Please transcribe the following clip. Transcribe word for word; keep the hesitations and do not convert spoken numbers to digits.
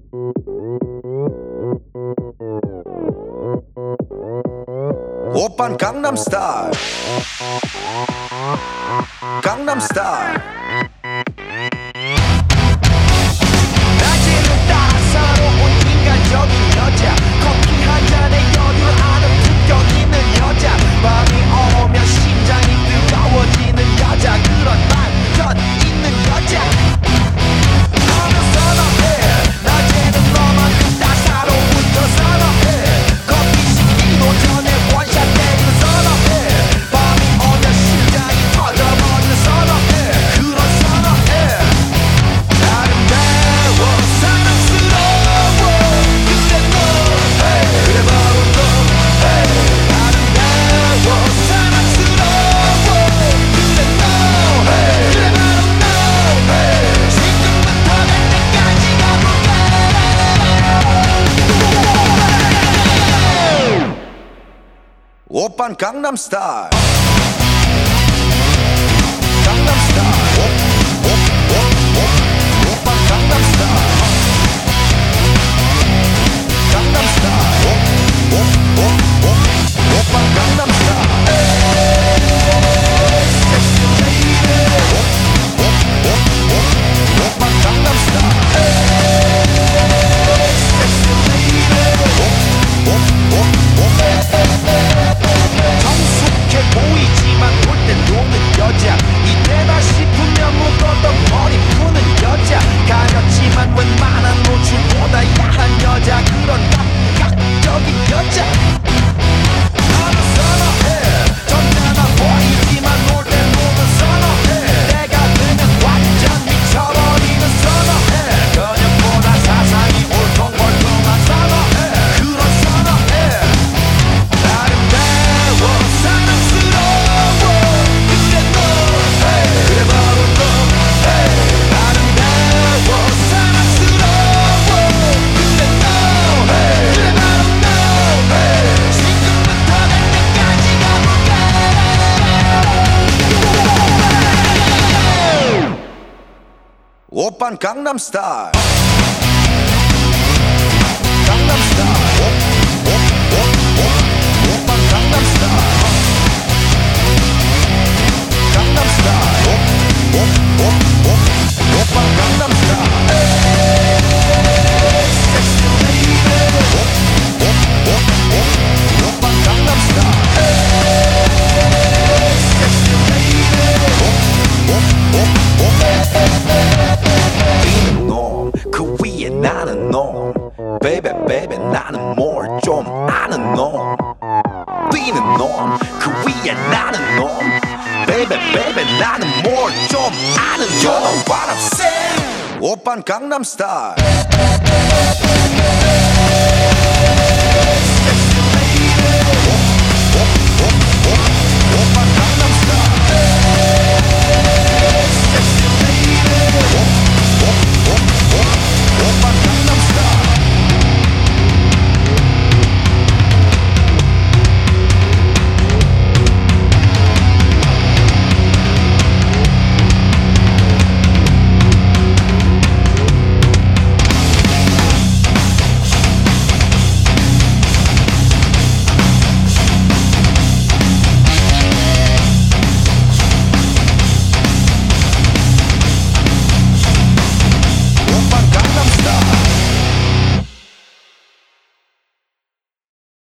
오빤 강남스타일 강남스타일 낮에는 따사로운 인간적인 여자 커피 한 잔에 여유를 아는 품격 있는 여자 밤이 오면 심장이 뜨거워지는 여자 그런 반전 있는 여자 나는 선호해 낮에는 너만큼 따사로운 저 선호해 커피 식기도 전에 원샷 때리는 선호해 밤이 오면 심장이 터져버리는 선호해 그런 선호해 아름다워 사랑스러워 그래 너 hey, 그래 바로 너 hey. 아름다워 사랑스러워 그래 너 hey, 그래 바로 너 hey. 지금부터 갈 때까지 가볼까 오빤 강남스타일 강남스타일 오빤 강남스타일 강남스타일 오빤 강남스타일 섹시 레이디 오빤 강남스타일 섹시 레이디 성숙해 보이지만 볼 땐 노는 여자 이때다 싶으면 묶었던 머리 푸는 여자 가렸지만 웬만한 노출보다 야한 여자 그런 감각적인 여자 나는 선호해 점잖아 보이지만 놀 땐 노는 선호해 내가 되면 완전 미쳐버리는 선호해 그녀보다 사상이 울퉁불퉁한 선호해 그런 선호해 아름다워 사랑스러워 그래 너 hey, 그래 바로 너 hey. 아름다워 사랑스러워 그래 너 hey, 그래 바로 너 hey. 지금부터 갈 때까지 가볼까 오빤 강남스타일 강남스타일 오빤 강남스타일 강남스타일 오빤 강남스타일 섹시 레이디 오빤 강남스타일 섹시 레이디 뛰는 놈 그 위에 나는 놈 베이베 베이베 나는 뭘 좀 아는 놈 뛰는 놈 그 위에 나는 놈 베이베 베이베 나는 뭘 좀 아는 놈 You know what I'm saying 오빤 강남스타일